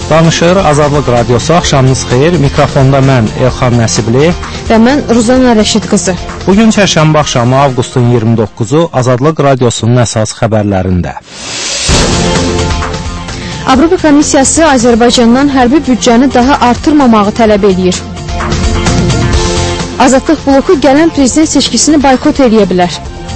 Danışır Azadlıq Radiosu, axşamınız xeyir. Mikrofonda mən Elxan Nəsibli və mən Ruzana Rəşid qızı. Bugün çərşənbə axşamı avqustun 29-u Azadlıq Radiosunun əsas xəbərlərində. Avropa Komissiyası Azərbaycandan hərbi büdcəni daha artırmamağı tələb edir. Azadlıq bloku gələn prezident seçkisini boykot edə bilər.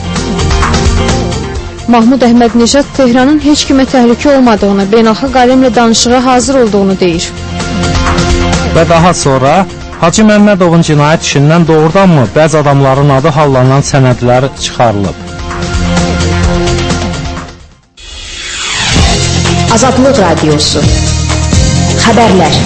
Mahmud Əhmədnejad Tehranın heç kimə təhlükə olmadığını, beynəlxalq aləmlə danışığa hazır olduğunu deyir. Və daha sonra Hacı Məmmədovun cinayət işindən doğrudanmı bəzi adamların adı hallanan sənədlər çıxarılıb? Azadlıq Radiosu Xəbərlər.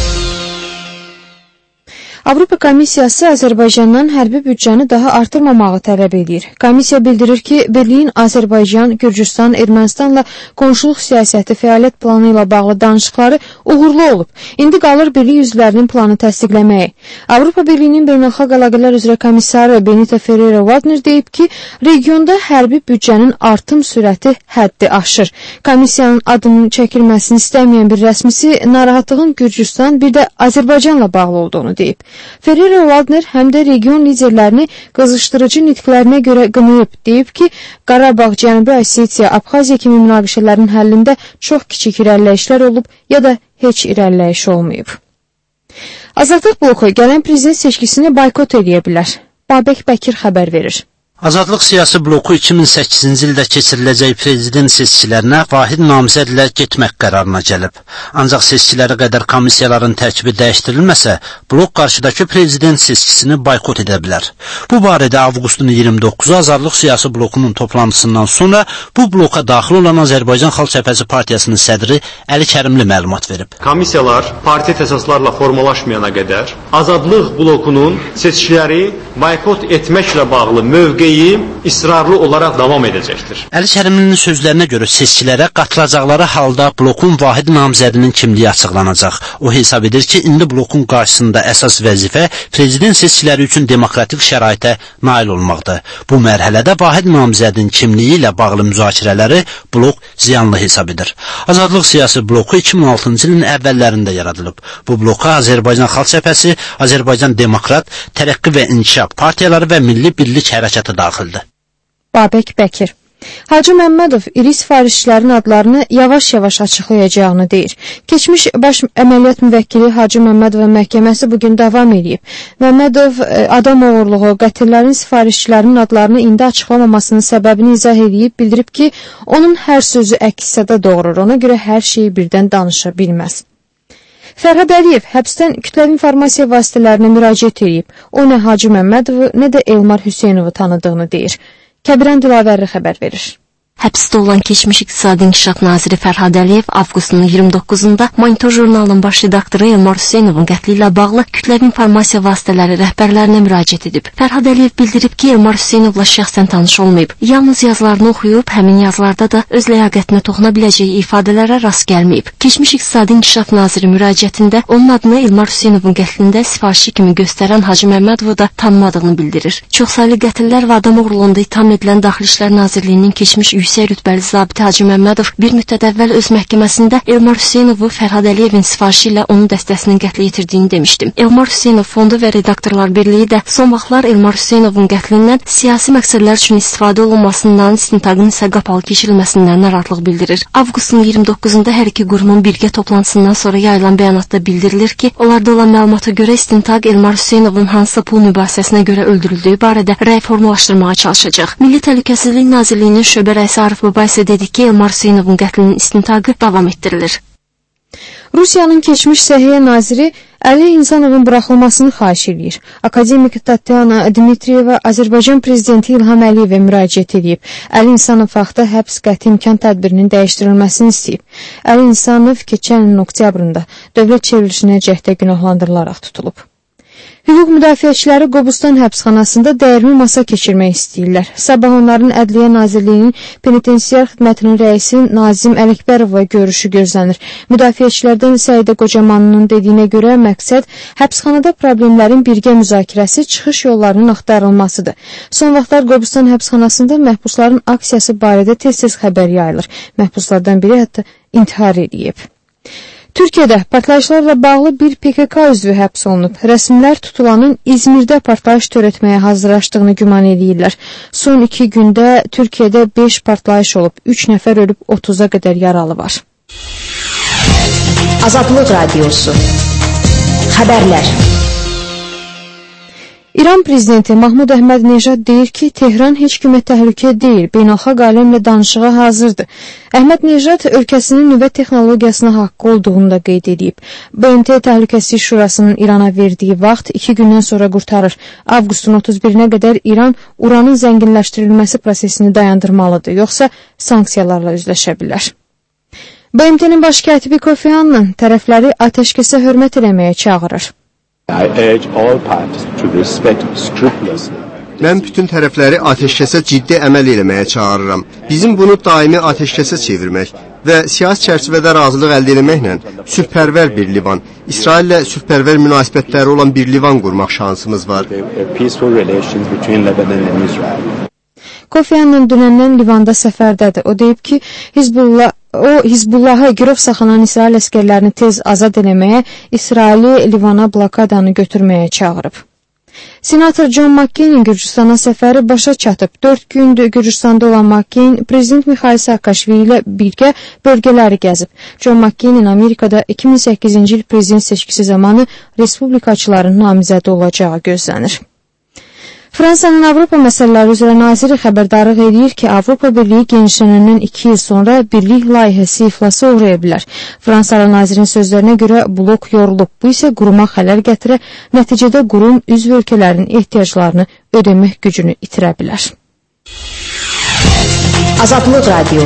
Avropa Komissiyası Azərbaycandan hərbi büdcəni daha artırmamağı tələb edir. Komissiya bildirir ki, Birliyin Azərbaycan, Gürcüstan, Ermənistanla qonşuluq siyasəti fəaliyyət planı ilə bağlı danışıqları uğurlu olub. İndi qalır Birlik üzvlərinin planı təsdiqləməyi. Avropa Birliyinin beynəlxalq əlaqələr üzrə komissarı Benita Ferrero-Waldner deyib ki, regionda hərbi büdcənin artım sürəti həddi aşır. Komissiyanın adının çəkilməsini istəməyən bir rəsmisi narahatlığın Gürcüstan, bir də Azərbaycanla bağlı olduğunu deyib. Ferrero-Waldner həm də region liderlərini qızışdırıcı nitqlərinə görə qınayıb, deyib ki, Qarabağ, Cənubi Osetiya, Abxaziya kimi münaqişələrin həllində çox kiçik irəliləyişlər olub ya da heç irəliləyiş olmayıb. Azadlıq bloku gələn prezident seçkisini boykot edə bilər. Babək Bəkir xəbər verir. Azadlıq siyasi bloku 2008-ci ildə keçiriləcək prezident seçkilərinə vahid namizədlə getmək qərarına gəlib. Ancaq seçkilərə qədər komissiyaların tərkibi dəyişdirilməsə, blok qarşıdakı prezident seçkisini boykot edə bilər. Bu barədə avqustun 29-u Azadlıq siyasi blokunun toplantısından sonra bu bloka daxil olan Azərbaycan Xalq Cəbhəsi Partiyasının sədri Əli Kərimli məlumat verib. Komissiyalar parti əsaslarla formalaşmayana qədər Azadlıq blokunun seçkiləri boykot etməklə bağlı mövqeyi israrlı olaraq davam edəcəkdir. Əli Kərimlinin sözlərinə görə seçkilərə qatılacaqları halda blokun vahid namizədinin kimliyi açıqlanacaq. O hesab edir ki, indi blokun qarşısında əsas vəzifə prezident seçkiləri üçün demokratik şəraitə nail olmaqdır. Bu mərhələdə vahid namizədin kimliyi ilə bağlı müzakirələri blok ziyanlı hesab edir. Azadlıq siyasi bloku 2006-cı ilin əvvəllərində yaradılıb. Bu bloka Azərbaycan Xalq Cəbhəsi, Azərbaycan Demokrat, Tərəqqi və İnkişaf partiyaları və Milli Birlik Hərəkatı daxildir. Babək Bəkir. Hacı Məmmədov iri sifarişçilərin adlarını yavaş-yavaş açıqlayacağını deyir. Keçmiş baş əməliyyat müvəkkili Hacı Məmmədov məhkəməsi bugün davam edib. Məmmədov adam oğurluğu, qətillərin sifarişçilərinin adlarını indi açıqlamamasının səbəbini izah edib, bildirib ki, onun hər sözü əks-səda doğurur, ona görə hər şeyi birdən danışa bilməz. Fərhad Əliyev həbsdən kütləvi informasiya vasitələrinə müraciət edib. O nə Hacı Məmmədovu, nə də Elmar Hüseynovu tanıdığını deyir. Kəbirən Dilavərli xəbər verir. Həbsdə olan keçmiş İqtisadi İnkişaf naziri Fərhad Əliyev avqustun 29-da Monitor jurnalının baş redaktoru Elmar Hüseynovun qətli ilə bağlı kütləvi informasiya vasitələri rəhbərlərinə müraciət edib. Fərhad Əliyev bildirib ki, Elmar Hüseynovla şəxsən tanış olmayıb. Yalnız yazılarını oxuyub, həmin yazılarda da öz ləyaqətinə toxuna biləcəyi ifadələrə rast gəlməyib. Keçmiş İqtisadi İnkişaf naziri müraciətində onun adını Elmar Hüseynovun qətlində sifarişi kimi göstərən Hacı Məmmədovu da tanımadığını bildirir. Çoxsaylı qətillər və adam uğurluğunda itham edilən Daxili İşlər Nazirliyinin keçmiş yüksək rütbəli zabiti Hacı Məmmədov bir müddət əvvəl öz məhkəməsində Elmar Hüseynovu Fərhad Əliyevin sifarişi ilə onun dəstəsinin qətlə yetirdiyini demişdim. Elmar Hüseynov Fondu və Redaktorlar Birliyi də son vaxtlar Elmar Hüseynovun qətlindən siyasi məqsədlər üçün istifadə olunmasından, istintaqın isə qapalı keçirilməsindən narahatlıq bildirir. Avqustun 29-da hər iki qurumun birgə toplantısından sonra yayılan bəyanatda bildirilir ki, onlarda olan məlumata görə istintaq Elmar Hüseynovun hansı pul mübahisəsinə görə öldürüldüyü barədə rəy formalaşdırmağa çalışacaq. Milli Təhlükəsizlik Nazirliyinin şöbə rəisi Arif Baba isə dedi ki, Elmar Hüseynovun qətlinin istintaqı davam etdirilir. Rusiyanın keçmiş Səhiyyə naziri Əli İnsanovun buraxılmasını xahiş edir. Akademik Tatyana Dmitriyeva Azərbaycan prezidenti İlham Əliyevə müraciət edib. Əli İnsanov vaxtda həbs qəti imkan tədbirinin dəyişdirilməsini istəyib. Əli İnsanov keçən ilin oktyabrında dövlət çevrilişinə cəhdə günahlandırılaraq tutulub. Hüquq müdafiəçiləri Qobustan həbsxanasında dəyirmi masa keçirmək istəyirlər. Sabah onların Ədliyyə Nazirliyinin penitensiar xidmətinin rəisi Nazim Ələkbərova görüşü gözlənir. Müdafiəçilərdən Səidə Qocamanının dediyinə görə məqsəd həbsxanada problemlərin birgə müzakirəsi, çıxış yollarının axtarılmasıdır. Son vaxtlar Qobustan həbsxanasında məhbusların aksiyası barədə tez-tez xəbər yayılır. Məhbuslardan biri hətta intihar edib. Türkiyədə partlayışlarla bağlı bir PKK üzvü həbs olunub. Rəsmilər tutulanın İzmirdə partlayış törətməyə hazırlaşdığını güman edirlər. Son 2 gündə Türkiyədə 5 partlayış olub, 3 nəfər ölüb, 30-a qədər yaralı var. Azadlıq Radiosu. Xəbərlər. İran prezidenti Mahmud Əhməd-Nejad deyir ki, Tehran heç kimə təhlükə deyil, beynəlxalq aləmlə danışığa hazırdır. Əhməd-Nejad ölkəsinin nüvə texnologiyasına haqqı olduğunu da qeyd edib. BMT Təhlükəsizlik Şurasının İrana verdiyi vaxt 2 gündən sonra qurtarır. Avqustun 31-nə qədər İran uranın zənginləşdirilməsi prosesini dayandırmalıdır, yoxsa sanksiyalarla üzləşə bilər. BMT-nin baş katibi Kofi Annan tərəfləri atəşkəsə hörmət eləməyə çağırır. Mən bütün tərəfləri atəşkəsə ciddi əməl eləməyə çağırıram. Bizim bunu daimi atəşkəsə çevirmək və siyasi çərçivədə razılıq əldə etməklə sülhpərvər bir Livan, İsraillə sülhpərvər münasibətləri olan bir Livan qurmaq şansımız var. Kofi Annan dünəndən Livanda səfərdədir. O deyib ki, Hizbullahı girov saxlanan İsrail əskərlərini tez azad eləməyə, İsraili Livana blokadanı götürməyə çağırıb. Senator John McCain-in Gürcüstana səfəri başa çatıb. 4 gündür Gürcüstanda olan McCain, Prezident Mikhail Saakashvili ilə birgə bölgələri gəzib. John McCain-in Amerikada 2008-ci il prezident seçkisi zamanı respublikaçıların namizədi olacağı gözlənir. Fransanın Avropa məsələləri üzrə naziri xəbərdarlıq edir ki, Avropa Birliyi genişlənəndən 2 il sonra birlik layihəsi iflasa uğraya bilər. Fransalı nazirin sözlərinə görə blok yorulub. Bu isə quruma xələl gətirə, nəticədə qurum üzv ölkələrin ehtiyaclarını ödəmək gücünü itirə bilər. Azadlıq Radiosu.